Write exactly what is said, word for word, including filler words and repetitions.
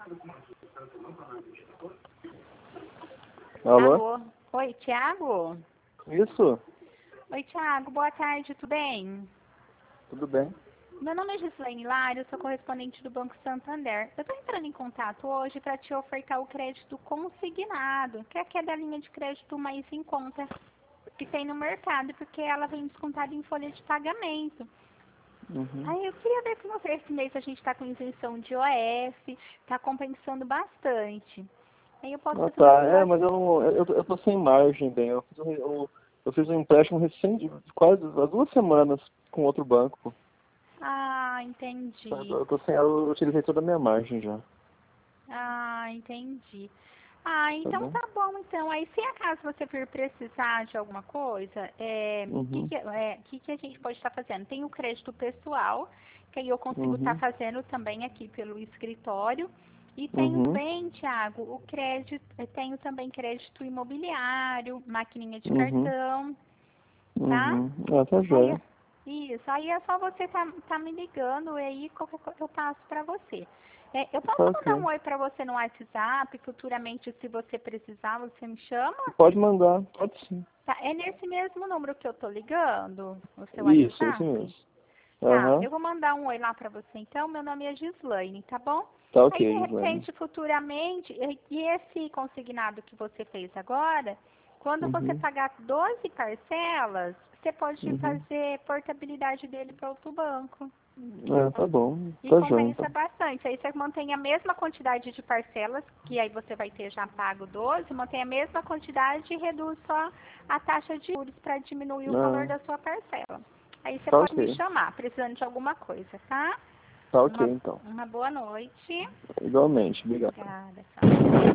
Alô? Alô? Oi, Tiago? Isso? Oi, Tiago, boa tarde, tudo bem? Tudo bem? Meu nome é Gislaine Lara, eu sou correspondente do Banco Santander. Eu estou entrando em contato hoje para te ofertar o crédito consignado, que é aquela linha de crédito mais em conta que tem no mercado, porque ela vem descontada em folha de pagamento. Uhum. Aí eu queria ver com você, esse mês a gente está com isenção de O F, está compensando bastante. Aí eu posso Ah, fazer uma tá. É, simulação. mas eu, não, eu, eu tô sem margem, bem. Eu fiz um, eu, eu fiz um empréstimo recente, quase há duas semanas, com outro banco. Ah, Eu, entendi. eu tô sem, eu utilizei toda a minha margem já. Ah, entendi. Ah, Tá então bom? tá bom, então. Aí, se acaso você for precisar de alguma coisa, é, o que, Uhum. que, é, que, que a gente pode estar fazendo? Tem o crédito pessoal, que aí eu consigo estar Uhum. fazendo também aqui pelo escritório. E tenho Uhum. também, Thiago, o crédito, eu tenho também crédito imobiliário, maquininha de Uhum. cartão, tá? Uhum. Ah, tá Aí, jóia. isso, aí é só você tá, tá me ligando e aí qualquer coisa eu passo pra você. É, eu posso Tá mandar um ok. oi pra você no WhatsApp, futuramente, se você precisar, você me chama? Pode mandar, pode sim. Tá, é nesse mesmo número que eu tô ligando, o seu Isso, esse WhatsApp? mesmo. Tá, Aham. eu vou mandar um oi lá pra você então, meu nome é Gislaine, tá bom? Tá Aí, de ok, Gislaine. repente, futuramente, e e esse consignado que você fez agora, quando você Uhum. pagar doze parcelas, você pode Uhum. fazer portabilidade dele para outro banco. É, tá bom. E Tá jóia, compensa então. bastante. Aí você mantém a mesma quantidade de parcelas, que aí você vai ter já pago doze, mantém a mesma quantidade e reduz só a taxa de juros para diminuir o valor Ah, da sua parcela. Aí você tá pode me ok. chamar, precisando de alguma coisa, tá? Tá ok, Uma, então. uma boa noite. Igualmente. Obrigado. Obrigada, tchau.